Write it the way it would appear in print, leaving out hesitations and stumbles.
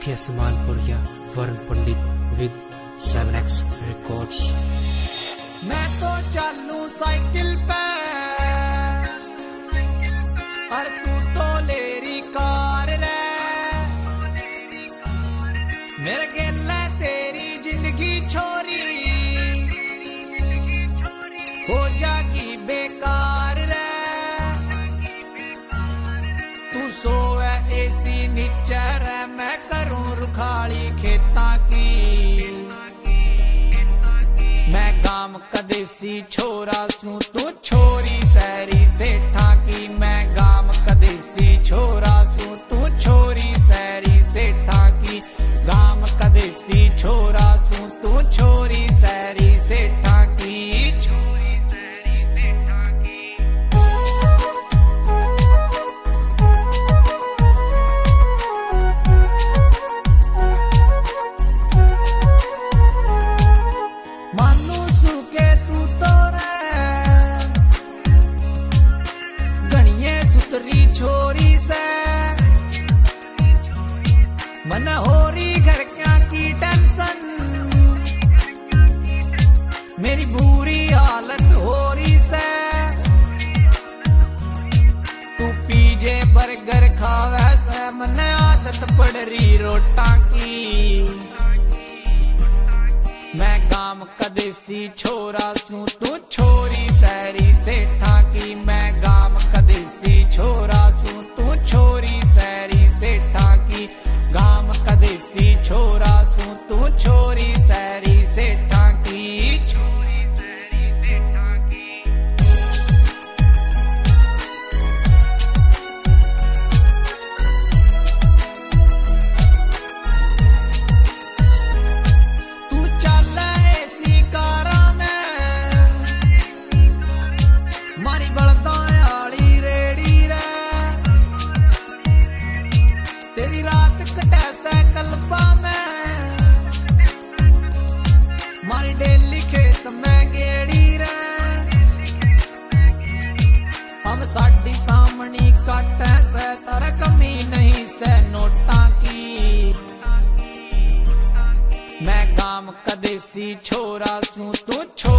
मुख्य Samanpuriya Varun Pandit with 7X records. मैं तो चालू साइकिल पे और तू तो लेरी कार रे, मेरे गेला तेरी जिंदगी छोरी हो जागी बेकार रे। तू सोवे एसी नीचे रे, मैं करूं रुखाली खेता की। मैं गाम कदेसी छोरा सू, तू छोरी शहरी सेठा की। मैं गाम कदेसी छोरा सू, तू छोरी शहरी सेठा की। गाम कदेसी छोरा सू, तू छोरी शहरी सेठा की। छोरी से मन हो रही घर क्या की टेंशन, मेरी बुरी हालत हो रही से। तू पीजे बर्गर खावे से, मन आदत पड़ रही रोटा की। मैं गाम कदेसी छोरा सू, तू छोरी शहरी सेठा की। मैं गाम कदेसी छोरा सू, तू छोरी शहरी सेठा की। गाम कदेसी छोरा सू, तू छोरी शहरी सेठा की। तेरी रात कटे कल्पा में, मारी डेली खेत में गेड़ी रे। हम साड़ी सामनी काटे से, तर कमी नहीं से नोटा की। मैं गाम कदेसी छोरा सू, तू